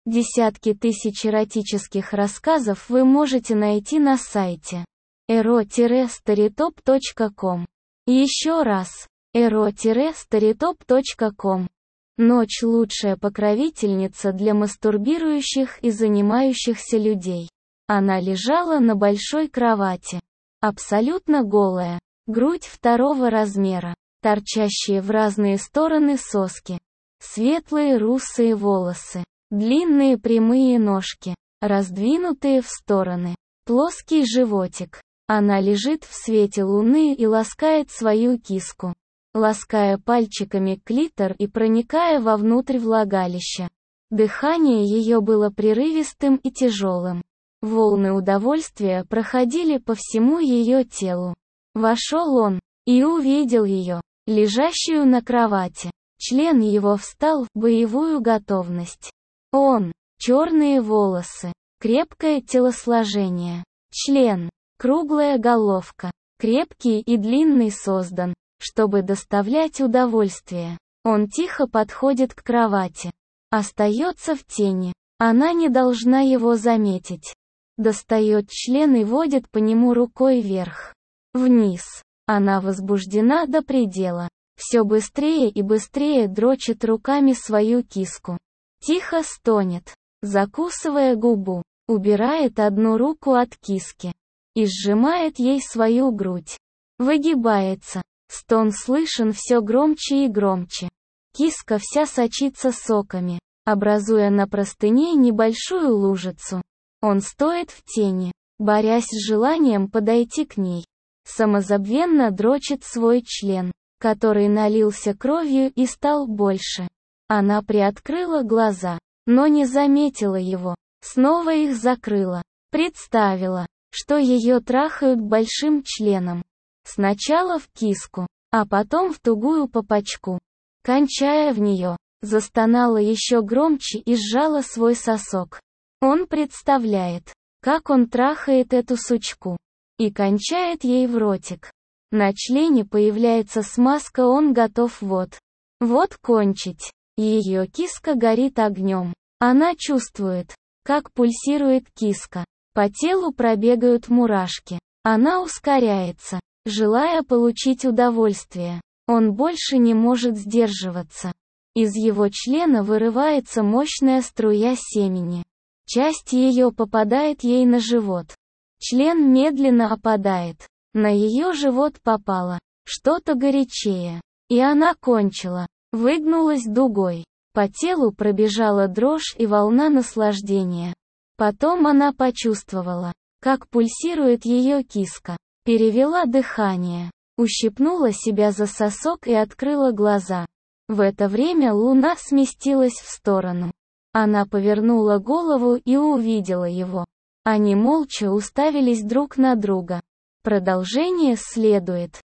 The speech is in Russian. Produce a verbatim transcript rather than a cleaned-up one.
Десятки тысяч эротических рассказов вы можете найти на сайте эро старитоп точка ком. Еще раз, эро старитоп точка ком. Ночь – лучшая покровительница для мастурбирующих и занимающихся людей. Она лежала на большой кровати. Абсолютно голая. Грудь второго размера. Торчащие в разные стороны соски. Светлые русые волосы. Длинные прямые ножки. Раздвинутые в стороны. Плоский животик. Она лежит в свете луны и ласкает свою киску, лаская пальчиками клитор и проникая вовнутрь влагалища. Дыхание ее было прерывистым и тяжелым. Волны удовольствия проходили по всему ее телу. Вошел он и увидел ее, лежащую на кровати. Член его встал в боевую готовность. Он, черные волосы, крепкое телосложение, член, круглая головка, крепкий и длинный создан, чтобы доставлять удовольствие. Он тихо подходит к кровати. Остается в тени. Она не должна его заметить. Достает член и водит по нему рукой вверх. Вниз. Она возбуждена до предела. Все быстрее и быстрее дрочит руками свою киску. Тихо стонет, закусывая губу. Убирает одну руку от киски. И сжимает ей свою грудь. Выгибается. Стон слышен все громче и громче. Киска вся сочится соками, образуя на простыне небольшую лужицу. Он стоит в тени, борясь с желанием подойти к ней. Самозабвенно дрочит свой член, который налился кровью и стал больше. Она приоткрыла глаза, но не заметила его. Снова их закрыла. Представила, что ее трахают большим членом. Сначала в киску, а потом в тугую попочку. Кончая в нее, застонала еще громче и сжала свой сосок. Он представляет, как он трахает эту сучку. И кончает ей в ротик. На члене появляется смазка, он готов вот. Вот кончить. Ее киска горит огнем. Она чувствует, как пульсирует киска. По телу пробегают мурашки. Она ускоряется, желая получить удовольствие. Он больше не может сдерживаться. Из его члена вырывается мощная струя семени. Часть ее попадает ей на живот. Член медленно опадает. На ее живот попало что-то горячее. И она кончила. Выгнулась дугой. По телу пробежала дрожь и волна наслаждения. Потом она почувствовала, как пульсирует ее киска. Перевела дыхание. Ущипнула себя за сосок и открыла глаза. В это время луна сместилась в сторону. Она повернула голову и увидела его. Они молча уставились друг на друга. Продолжение следует.